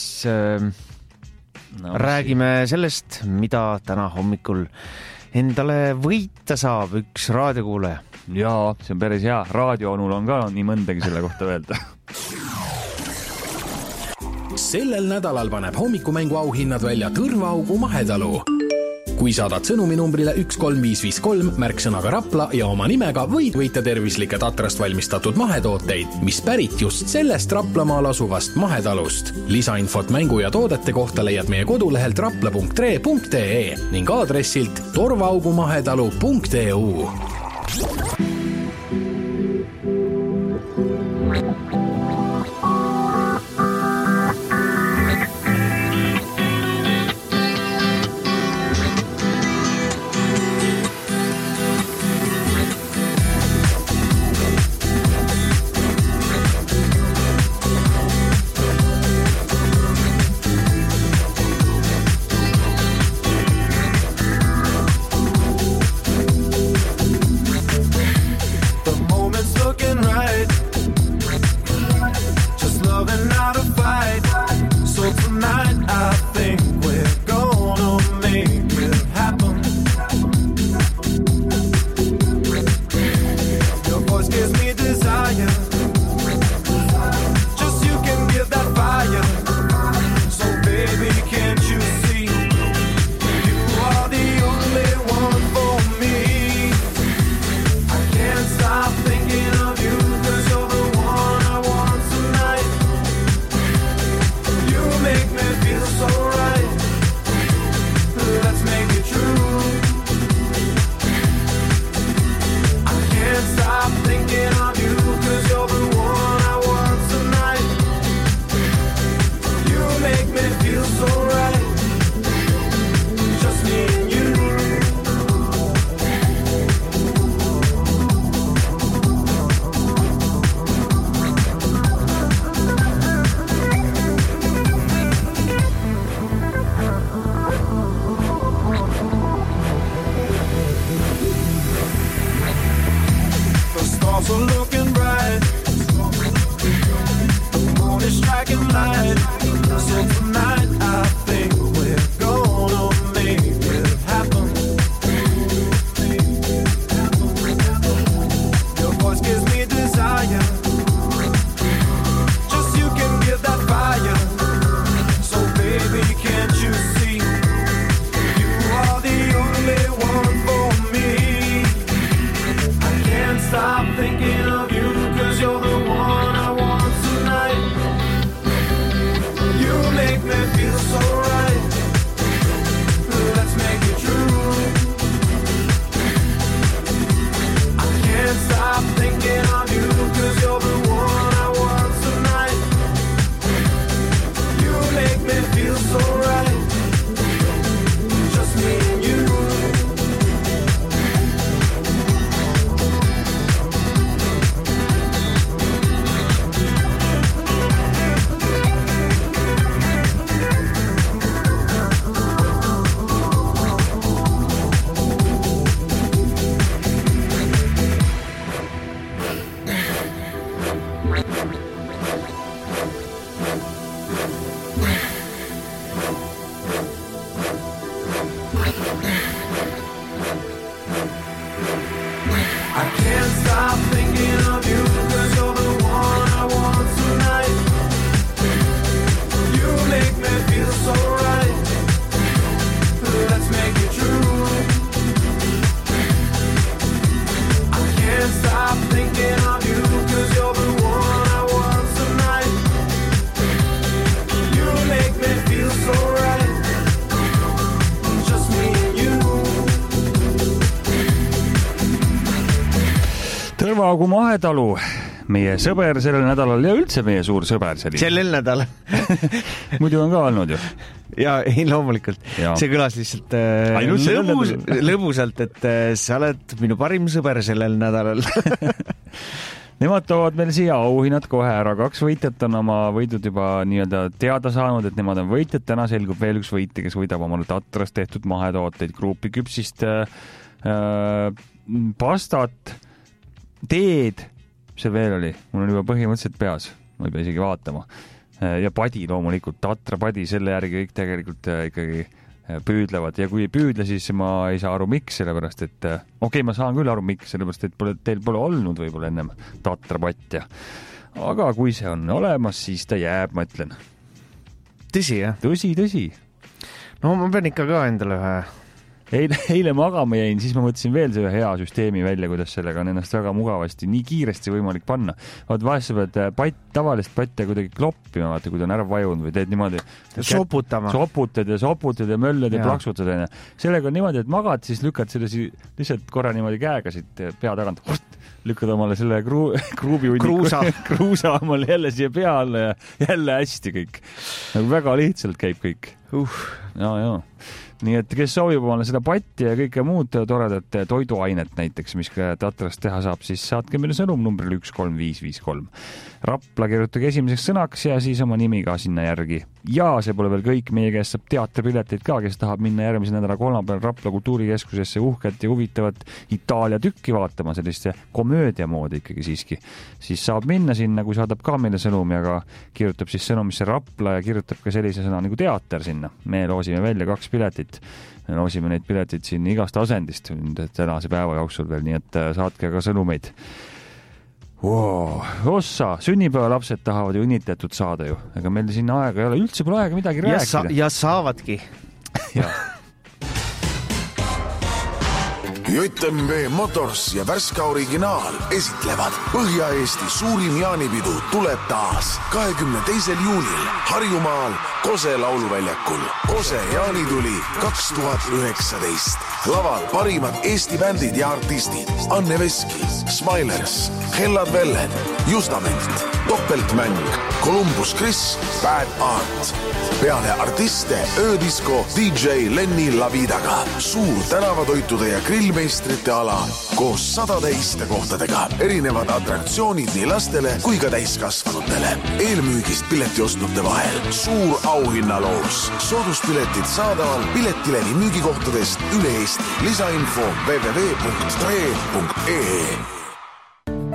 räägime sellest, mida täna hommikul endale võita saab üks raadiokuulaja. Jaa, see on päris hea. Raadioonul on ka nii mõndagi selle kohta öelda. Sellel nädalal paneb hommikumängu auhinnad välja Tõrvaaugu Mahetalu. Kui saadad sõnumi numbrile 13553 märksõnaga Rapla ja oma nimega võita tervislike tatrast valmistatud mahetooteid, mis pärit just sellest Raplamaal asuvast mahetalust. Lisainfot mängu ja toodete kohta leiad meie kodulehelt rapla.tre.ee ning aadressilt torvaaugumahetalu.eu. right. So tonight I think we're gonna make it happen. Your voice gives me desire. Just you can give that fire. So baby, can't you see? You are the only one for me. I can't stop thinking of you, 'cause you're the one I want tonight. You make me feel so right. Let's make it true. I can't stop thinking of you, 'cause you're the one I want tonight. You make me feel so right. Just me and you. I can't stop thinking of you, 'cause you're the one I want tonight. You make me feel so right. Let's make it true. I can't stop thinking of you, 'cause you're the one I want tonight. You make me feel so right. Just me and you. Tõrvaaugu Mahetalu, meie sõber sellel nädalal ja üldse meie suur sõber selline. Sellel nädal. Muidu on ka olnud ju. Ja ei, loomulikult. Ja. See kõlas lihtsalt Ainult lõbusalt, et sa oled minu parim sõber sellel nädalal. Nemad toovad meil siia auhinnad kohe ära. 2 võitjat on oma võidud juba nii-öelda teada saanud, et nemad on võitjad. Täna selgub veel üks võitja, kes võidab omale Tatrast tehtud mahetooteid, Gruupi küpsist, pastat, teed, see veel oli, mul on juba põhimõtteliselt peas, ma ei pea isegi vaatama. Ja padi loomulikult, Tatra padi, selle järgi kõik tegelikult ikkagi püüdlevad. Ja kui ei püüdle, siis ma ei saa aru, miks, sellepärast et okei, ma saan küll aru, miks, sellepärast et teil pole olnud võib-olla ennem Tatra patja. Aga kui see on olemas, siis ta jääb, ma ütlen. Tõsi, jah? Tõsi. No ma pean ikka ka endale ühe. Eile magama jäin, siis ma mõtlesin veel selle hea süsteemi välja, kuidas sellega on ennast väga mugavasti, nii kiiresti võimalik panna. Vahest sa pead tavalist patja kuidagi kloppima, vaata, kui ta on ära vajunud või teed niimoodi. Soputama. Soputad ja möllad ja plaksutad. Sellega on niimoodi, et magad, siis lükkad selle lihtsalt korra niimoodi käega siit pea tagant. Lükkad omale selle kruusa omale jälle siia pea alla ja jälle hästi kõik. Nagu väga lihtsalt käib kõik. Ja. Nii et kes soovib omale seda patti ja kõike muud toredat toiduainet näiteks, mis Tatrast teha saab, siis saatke meile sõnum numbril 13553. Rapla kirjutage esimeseks sõnaks ja siis oma nimi ka sinna järgi. Ja see pole veel kõik, meie käest saab teatripileteid ka, kes tahab minna järgmise nädala kolmapäeval Rapla kultuurikeskusesse uhket ja huvitavat Itaalia tükki vaatama, selliste komöödia moodi ikkagi siiski. Siis saab minna sinna, kui saadab ka meile sõnumi, aga kirjutab siis sõnumisse Rapla ja kirjutab ka sellise sõna nagu teater sinna. Me loosime välja 2 piletit. Me loosime neid piletit siin igast asendist tänase päeva jooksul veel, nii et saatke ka sõnumeid. Ossa, sünnipäevalapsed tahavad ju õnnitletud saada ju, ega meil sinna aega ei ole, üldse pole aega midagi rääkida. Ja saavadki. JMV Motors ja Värska Originaal esitlevad Põhja-Eesti suurim jaanipidu tuleb taas 22. juunil Harjumaal Kose lauluväljakul. Kose jaanituli 2019. Laval parimad Eesti bändid ja artistid. Anne Veski, Smilers, Hellad Vellen, Justament, Doppeltmäng, Columbus Chris, Bad Art. Peale artiste öödisko DJ Lenni Lavidaga. Suur tänavatoitude ja grillmeistrite ala koos 100 istekohtadega. Erinevad atraktsioonid nii lastele kui ka täiskasvanutele. Eelmüügist piletiostnute vahel. Suur auhinnaloos. Sooduspiletid saadaval Piletileni müügikohtadest üle Eesti. Lisainfo www.tre.ee.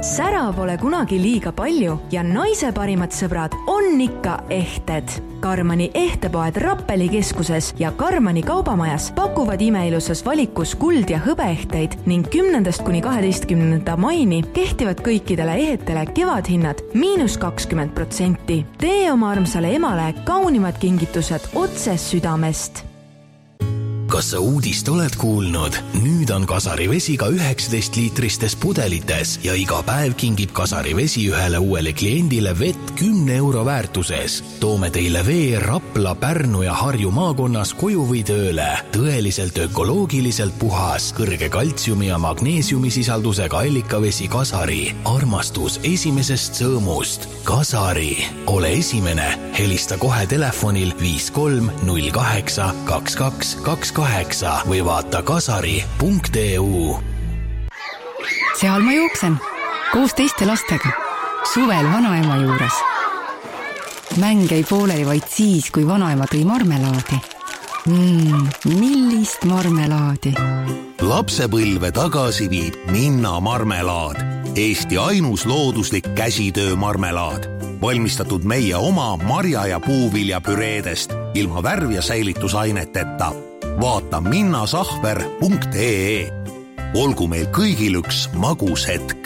Sära pole kunagi liiga palju ja naise parimad sõbrad on ikka ehted. Karmani ehtepoed Rappeli keskuses ja Karmani kaubamajas pakuvad imeilusas valikus kuld- ja hõbeehteid ning 10. kuni 12. maini kehtivad kõikidele ehetele kevadhinnad -20%. Tee oma armsale emale kaunimad kingitused otse südamest. Kas sa uudist oled kuulnud? Nüüd on Kasari vesi ka 19 liitristes pudelites ja iga päev kingib Kasari vesi ühele uuele kliendile vett 10 euro väärtuses. Toome teile vee Rapla, Pärnu ja Harju maakonnas koju või tööle. Tõeliselt ökoloogiliselt puhas, kõrge kaltsiumi ja magneesiumi sisaldusega allikavesi Kasari. Armastus esimesest sõõmust. Kasari. Ole esimene. Helista kohe telefonil 5308 2222 või vaata kasari.eu. Seal ma jooksen, koos teiste lastega, suvel vanaema juures. Mäng ei pooleli vaid siis, kui vanaema tõi marmelaadi. Millist marmelaadi? Lapsepõlve tagasi viib Minna marmelaad. Eesti ainus looduslik käsitöö marmelaad. Valmistatud meie oma marja- ja puuviljapüreedest ilma värv- ja säilitusaineteta. Vaata minnasahver.ee. Olgu meil kõigil üks magus hetk.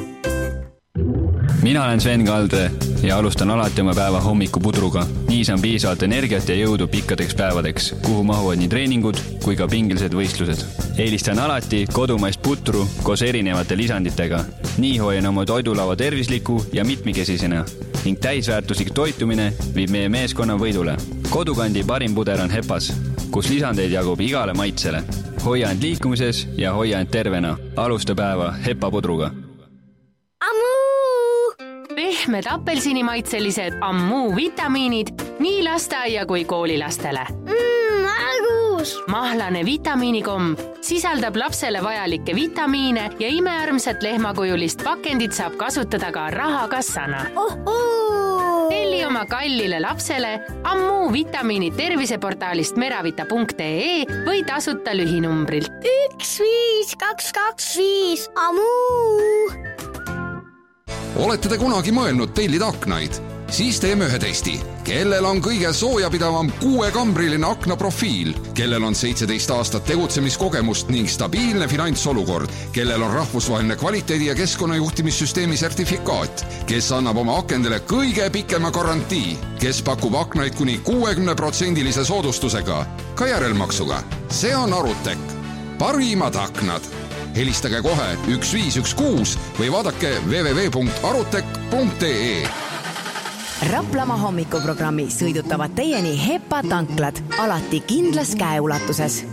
Mina olen Sven Kaldre ja alustan alati oma päeva hommikupudruga. Nii saan piisavalt energiat ja jõudu pikkadeks päevadeks, kuhu mahuvad nii treeningud kui ka pingilised võistlused. Eelistan alati kodumaist putru koos erinevate lisanditega. Nii hoian oma toidulava tervisliku ja mitmikesisena ning täisväärtuslik toitumine viib meie meeskonna võidule. Kodukandi parim puder on Hepas, kus lisandeid jagub igale maitsele. Hoia end liikumises ja hoia end tervena. Alusta päeva Hepa pudruga. Pehmed apelsinimaitselised Ammu vitamiinid nii lasteaia kui koolilastele. Argus! Mahlane vitamiinikomb sisaldab lapsele vajalikke vitamiine ja imearmsat lehmakujulist pakendit saab kasutada ka rahakassana. Telli oma kallile lapsele Ammu vitamiinid terviseportaalist meravita.ee või tasuta lühinumbrilt 15225 Ammu! Olete te kunagi mõelnud tellida aknaid? Siis teeme ühe testi. Kellel on kõige soojapidavam 6-kambriline aknaprofiil? Kellel on 17 aastat tegutsemiskogemust ning stabiilne finantsolukord? Kellel on rahvusvaheline kvaliteedi- ja keskkonnajuhtimissüsteemi sertifikaat? Kes annab oma akendele kõige pikema garantii? Kes pakub aknaid kuni 60% soodustusega? Ka järelmaksuga. See on Arutek. Parimad aknad. Helistage kohe 1516 või vaadake www.arutek.ee. Raplamaa hommikuprogrammi sõidutavad teieni Hepa tanklad, alati kindlas käeulatuses.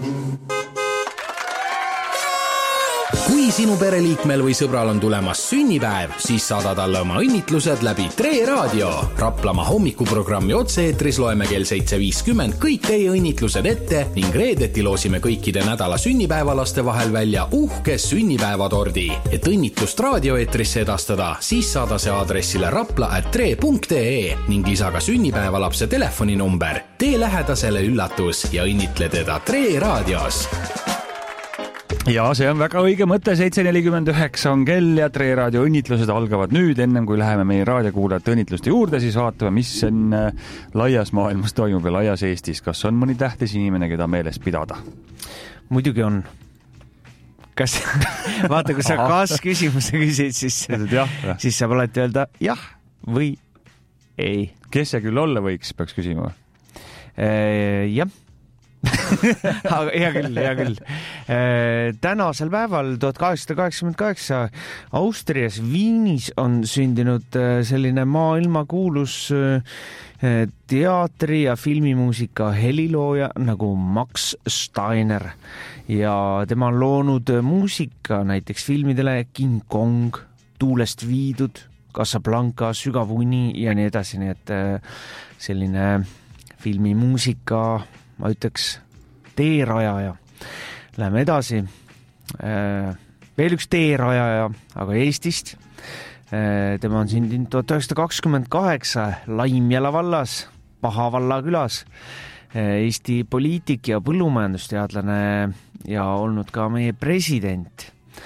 Kui sinu pereliikmel või sõbral on tulemas sünnipäev, siis saada talle oma õnnitlused läbi Tre Raadio. Raplamaa hommikuprogrammi otse-eetris loeme kell 7.50 kõik teie õnnitlused ette ning reedeti loosime kõikide nädala sünnipäevalaste vahel välja uhke sünnipäevatordi. Et õnnitlust raadioeetrisse edastada, siis saada see aadressile rapla@tre.ee ning lisa ka sünnipäevalapse telefoninumber. Tee lähedasele üllatus ja õnnitle teda Tre Raadios. Ja see on väga õige mõte, 7.49 on kell ja Tre Raadio õnnitlused algavad nüüd. Ennem kui läheme meie raadiokuulajate õnnitluste juurde, siis vaatame, mis on laias maailmas toimub ja laias Eestis. Kas on mõni tähtis inimene, keda meeles pidada? Muidugi on. Kas, vaata, kui sa kas-küsimuse küsid, siis saab alati öelda jah või ei. Kes see küll olla võiks, peaks küsima? Jah. hea küll. Tänasel päeval 1888 Austrias Viinis on sündinud selline maailmakuulus teatri- ja filmimuusika helilooja nagu Max Steiner ja tema on loonud muusika näiteks filmidele King Kong, Tuulest viidud, Casablanca, Sügav uni ja nii edasi, nii et selline filmimuusika, ma ütleks, teerajaja. Läheme edasi. Veel üks teerajaja, aga Eestist. Tema on sündinud 1928 Laimjala vallas, Pahavalla külas. Eesti poliitik ja põllumajandusteadlane ja olnud ka meie president.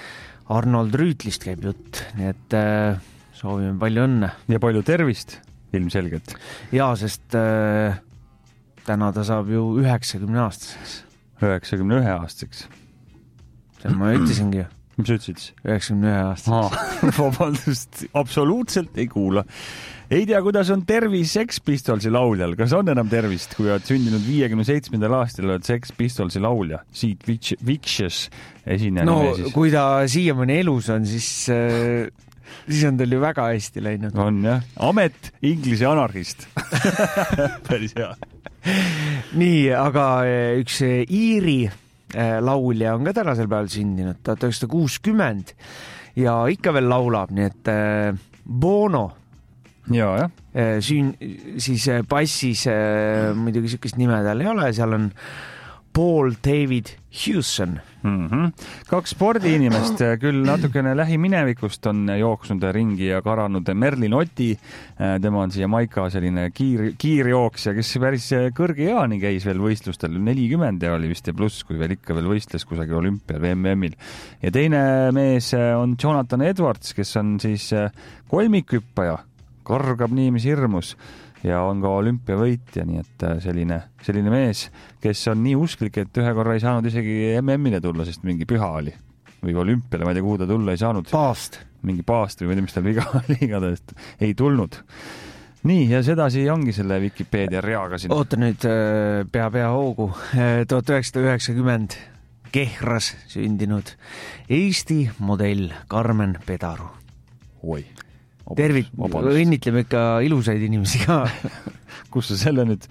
Arnold Rüütlist käib jutt, nii et soovime palju õnne. Ja palju tervist, ilmselgelt. Jaa, sest täna ta saab ju 90-aastaseks. 91-aastaseks. See ma ütlesingi ju. Mis sa ütlesid? 91-aastaseks. Vabandust, absoluutselt ei kuula. Ei tea, kuidas on tervis Sex Pistolsi lauljal. Kas on enam tervist, kui oled sündinud 57. aastal, oled Sex Pistolsi laulja? Siit Vicious esineja. No, kui ta siiamaani elus on, siis on tal ju väga hästi läinud. On jah. Amet Inglise anarhist. Päris hea. Nii, aga üks Iiri laulja on ka tänasel päeval sündinud, 1960 ja ikka veel laulab, nii et Bono ja. Siis bassis muidugi sükest nime tal ei ole, seal on Paul David Hewson. Kaks spordiinimest, küll natukene lähiminevikust on jooksnud ringi ja karanud Merlin Oti. Tema on Jamaika selline kiirjooksja, kes päris kõrge eani käis veel võistlustel. 40 oli vist ja pluss, kui veel ikka veel võistles kusagil olümpial või MM-il. Ja teine mees on Jonathan Edwards, kes on siis kolmikhüppaja, kargab nii, mis hirmus. Ja on ka olümpiavõitja, nii et selline mees, kes on nii usklik, et ühe korra ei saanud isegi MM-ile tulla, sest mingi püha oli. Või olümpiale, ma ei tea, kuhu ta tulla ei saanud. Mingi paast või ma ei tea, mis tal viga oli, igatahes ei tulnud. Nii, ja sedasi ongi selle Wikipedia reaga siin. Oota nüüd pea hoogu. 1990 Kehras sündinud Eesti modell Karmen Pedaru. Oi. Õnnitleme ikka ilusaid inimesi ka. Kus sa selle nüüd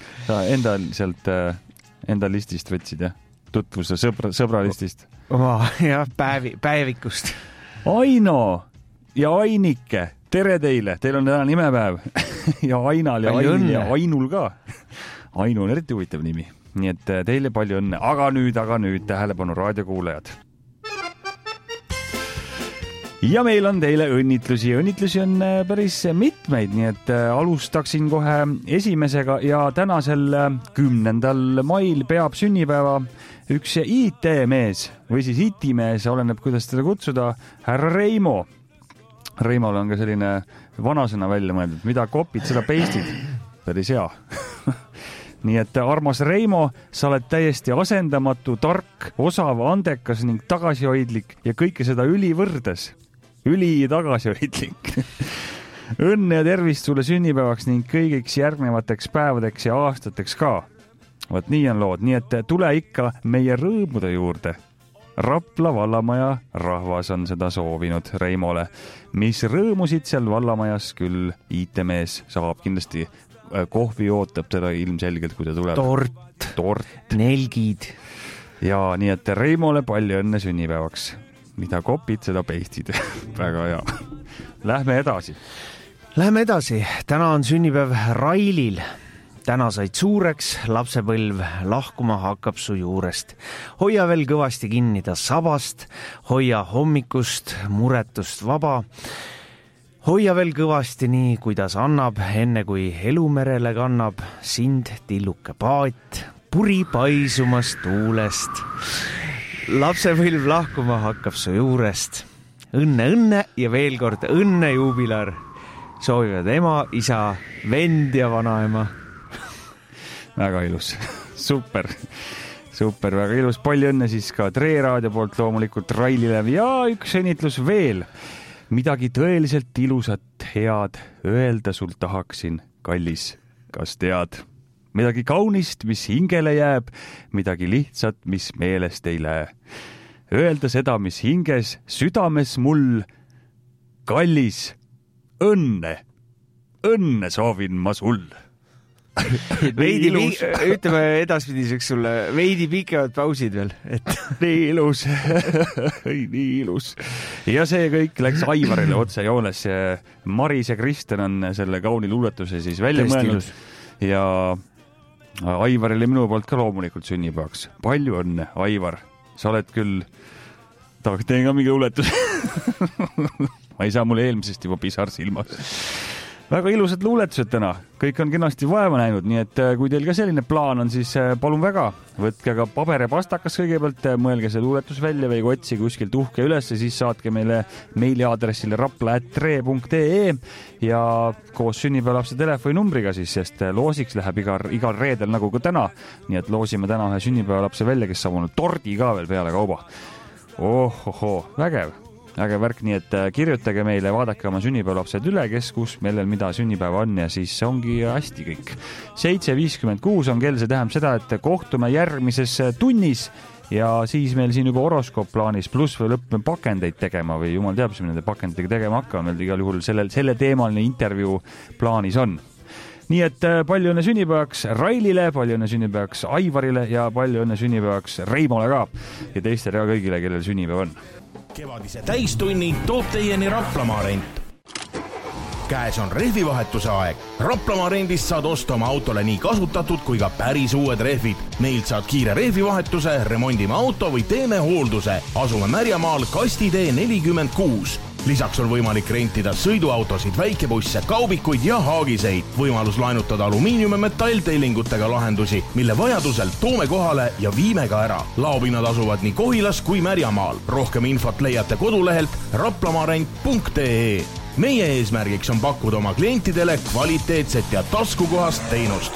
enda listist võtsid, jah? Tutvuse sõbra listist? Jah, päevikust. Aino ja Ainike, tere teile, teil on täna nimepäev. Ja Ainal ja Ainil ja Ainul ka. Ainu on eriti huvitav nimi, nii et teile palju õnne. Aga nüüd tähelepanu raadiokuulajad. Ja meil on teile õnnitlusi. Õnnitlusi on päris mitmeid, nii et alustaksin kohe esimesega ja tänasel 10. mail peab sünnipäeva üks IT-mees või siis IT-mees, oleneb kuidas teda kutsuda, härra Reimo. Reimole on ka selline vanasõna välja mõeldud, mida kopid, seda peistid. Päris hea. Nii et armas Reimo, sa oled täiesti asendamatu, tark, osav, andekas ning tagasihoidlik ja kõike seda ülivõrdes. Üli tagasihoidlik. Õnne ja tervist sulle sünnipäevaks ning kõigiks järgnevateks päevadeks ja aastateks ka. Võt nii on lood, nii et tule ikka meie rõõmude juurde. Rapla vallamaja rahvas on seda soovinud Reimole. Mis rõõmusid seal vallamajas küll IT-mees saab kindlasti. Kohvi ootab teda ilmselgelt, kui ta tuleb. Tort. Nelgid. Ja nii et Reimole palju õnne sünnipäevaks. Mida kopid, seda peistid. Väga hea. Lähme edasi. Täna on sünnipäev Railil. Täna said suureks, lapsepõlv lahkuma hakkab su juurest. Hoia veel kõvasti kinni ta sabast, hoia hommikust muretust vaba. Hoia veel kõvasti nii, kuidas annab, enne kui elumerele kannab sind tilluke paat, puri paisumas tuulest. Lapsepõlv lahkuma hakkab su juurest. Õnne ja veel kord õnne juubilar. Soovivad ema, isa, vend ja vanaema. Väga ilus. Super, väga ilus. Palju õnne siis ka Tre Raadio poolt loomulikult Railile ja üks õnnitlus veel. Midagi tõeliselt ilusat, head öelda sul tahaksin, kallis, kas tead? Midagi kaunist, mis hingele jääb, midagi lihtsat, mis meelest ei lähe. Öelda seda, mis hinges, südames mul, kallis, õnne soovin ma sul. Ütleme edaspidiseks sulle veidi pikevad pausid veel. Nii ilus. Nii ilus. Ja see kõik läks Aivarile otse joones. Maris ja Kristen on selle kauni luuletuse siis välja mõelnud. Ja Aivarile minu poolt ka loomulikult sünnipäevaks. Palju õnne, Aivar. Sa oled küll... teen ka mingi luuletus. Ma ei saa mulle eelmisest juba pisar silmas. Väga ilusad luuletused täna, kõik on kenasti vaeva näinud, nii et kui teil ka selline plaan on, siis palun väga, võtke ka paber ja pastakas kõigepealt, mõelge see luuletus välja või otsige kuskilt uhke üles, siis saatke meile meiliaadressile rapla@tre.ee ja koos sünnipäevalapse telefoninumbriga siis, sest loosiks läheb igal reedel nagu ka täna, nii et loosime täna ühe sünnipäevalapse välja, kes saab tordi ka veel peale kauba. Vägev värk, nii et kirjutage meile, vaadake oma sünnipäevalapsed üle, kes kus, millel mida sünnipäeva on ja siis ongi hästi kõik. 7.56 on kell, see tähendab seda, et kohtume järgmises tunnis ja siis meil siin juba horoskoop plaanis, pluss veel õppime pakendeid tegema või jumal teab, mis me nende pakenditega tegema hakkame, meil igal juhul selle teemaline intervjuu plaanis on. Nii et palju õnne sünnipäevaks Railile, palju õnne sünnipäevaks Aivarile ja palju õnne sünnipäevaks Reimole ka ja teistele ka kõigile, kellel sünnipäev on. Kevadise täistunni toob teieni Raplamaa rent. Käes on rehvivahetuse aeg. Raplamaa rendist saad osta oma autole nii kasutatud kui ka päris uued rehvid. Meilt saad kiire rehvivahetuse, remondime auto või teeme hoolduse. Asume Märjamaal Kastitee 46. Lisaks on võimalik rentida sõiduautosid, väikebusse, kaubikuid ja haagiseid. Võimalus laenutada alumiinium- ja metalltellingutega lahendusi, mille vajadusel toome kohale ja viime ka ära. Laopinnad asuvad nii Kohilas kui Märjamaal. Rohkem infot leiate kodulehelt raplamaarent.ee. Meie eesmärgiks on pakkuda oma klientidele kvaliteetset ja taskukohast teenust.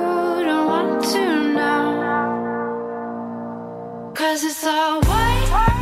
Cause it's all white.